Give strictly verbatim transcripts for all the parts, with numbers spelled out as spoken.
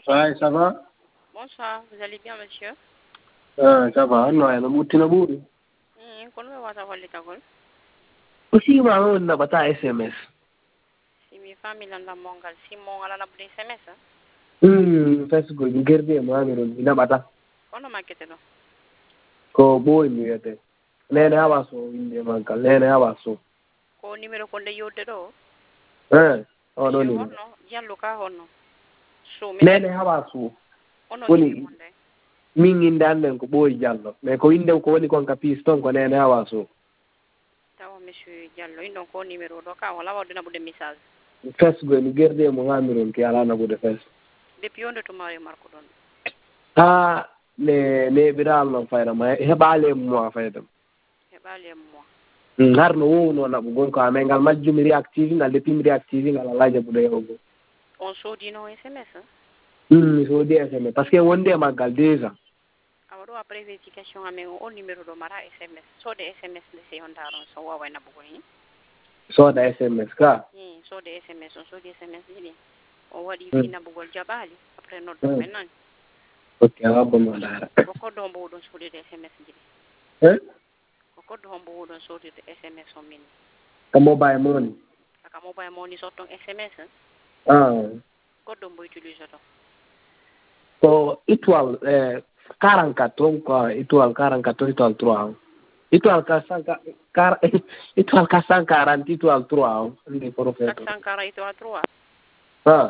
Ouais, ça va? Bonsoir, vous allez bien, monsieur? Ah, ça va. No, ela mutina buri. Hmm, kono be wata holle tagol. Usi ma on na bata S M S. Si mi famille landa mongal, si mo ngala na bude S M S. Hmm, Facebook ngerde mo amiro ina bata. Kono makete no. Ko boy mi yete. Nene abaso inde manka, nene abaso. Ko numero konde yodde do. Eh, o do Monsieur ni. honno, jallo ka honno. So mi Nene abaso. ono Woni ni konde. min inde anden ko boy jallo. Me ko inde ko woni kon ka piston ko nene abaso. Tawa monsieur Diallo indon ko numero do ka wala waduna bude message. Facebook ngerde mo amiro ki ala na bude fes. Depuis onde to mari marko don. Ah, ne ne biral no fayda ma hebale mo fayda. Hebale mo. har no wono na bugon ko amengal majjumi reactive ngal le pim reactive ngal alaje bude yogo On sodi no S M S. hmm so de S M S parce que wonde magal déjà Awado après vérification amen o numero do mara S M S. So de S M S le se on daron so wa wa na bugoni. so da S M S ka Hmm, so de S M S on so de S M S dili. O wadi hmm. fina bugol jabali après no do hmm. menan. ok abo mo dara Ko do mbo don so de S M S dili. eh Ko do mbo don so de S M S o min. ka mobile money Aka mobile money so ton S M S. ah Ko do mbo utiliser to. so étoile eh quarante-quatre quoi étoile quarante-quatre étoile trois étoile quatre cent quarante étoile quatre cent quarante étoile trois ndi professeur quatre cent quarante étoile trois. ah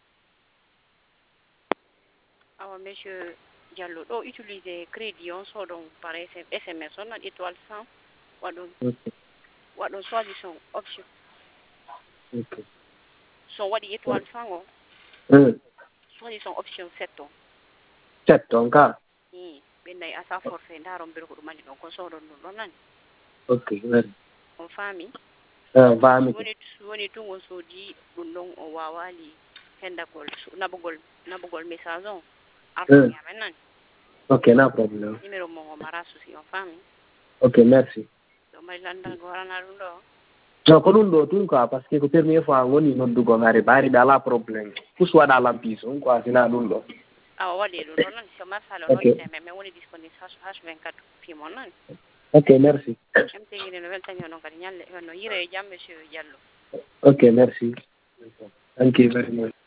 Awa monsieur Diallo do utiliser crédit on so don par S M S on étoile cent wadon ok wadon solution option ok so wadi étoile cent o hmm solution option sept o sept on ka hmm benay asa forfait ndaron bir ko dum mani don ko so don don nan ok very on fami ah vami woni woni tungo so di dum don o wawali hendagol nabugol nabugol message on arfo hmm yamen nan ok no problem numéro mo mara souci on fami ok merci do may landal go rana dum do no ko ɗum ɗo tun quoi par ce que ko premier fois woni noddugo ngari ɓaari ɓe ala probléme tous waɗa lampis on quoi sina ɗum ɗo awa waɗi ɗum ɗon noon so masala no ok yiteme mais woni disponible h vingt-quatre pimon noon ok merci em tegui no weltani on kadi ñalle no yire e jam monsieur Diallo ok merci thank you very much